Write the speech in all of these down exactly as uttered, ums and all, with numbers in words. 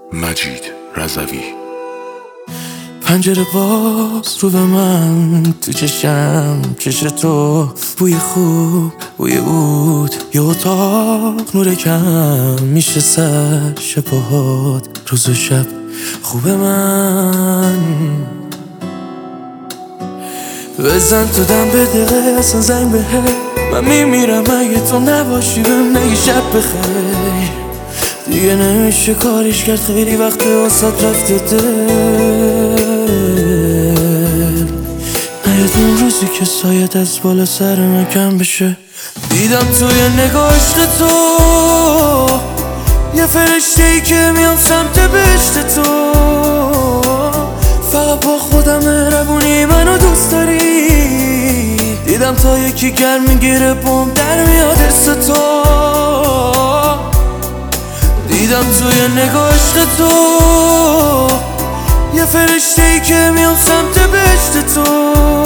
مجید رضوی. پنجره باز رو به من، تو چشم چش تو، بوی خوب بوی عود، یه اتاق نور کم میشه سر شبهات، روز و شب خوب من. بزن تو دم به دقیقه اصلا زنگ به من میمیرم اگه تو نباشی، بهم نگی شب بخیر. دیگه نمیشه کاریش کرد، خیلی وقت واسات رفته دل. نیاد اون روزی که سایت از بالا سر من کم بشه. دیدم توی نگاه عشق تو یه فرشته ای که میام سمت بهشت تو. فقط با خودم مهربونی منو دوست داری. دیدم تا یکی گرم میگیره بوم در میاد ارس تو. دیدم توی نگاه عشق تو یه فرشته ای که میام سمت بهشت تو.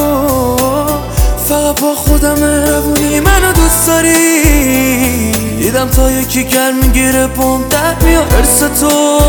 فقط با خودم مهربونی منو دوست داری. دیدم تا یکی گرم میگیره بوم در میاد ارس تو.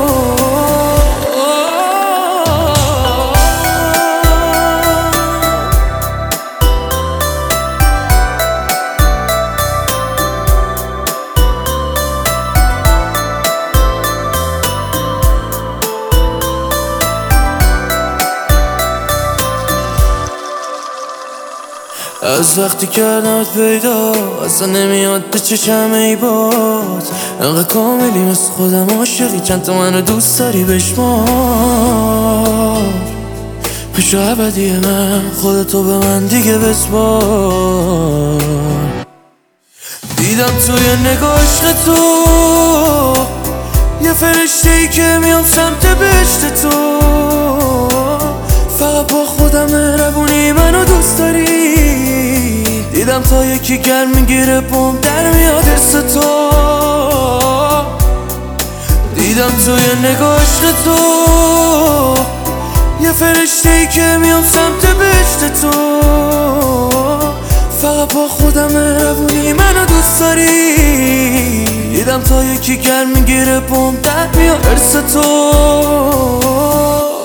از وقتی کردمت پیدا اصلا نمیاد به چشم ای باز. انقدر کاملی مثل خودم عاشقی، چند تا منو دوست داری بشمار. بشو ابدی من، خودتو به من دیگه بسپار. دیدم توی نگاه عشق تو یه فرشته ای که میام سمت بهشت تو. فقط با خودم مهربونی منو دوست داری. دیدم تا یکی گرم میگیره بوم در میاد ارس تو. دیدم توی نگاه عشق تو یه فرشته ای که میام سمت بهشت تو. فقط با خودم مهربونی منو دوست داری. دیدم تا یکی گرم میگیره بوم در میاد ارس تو.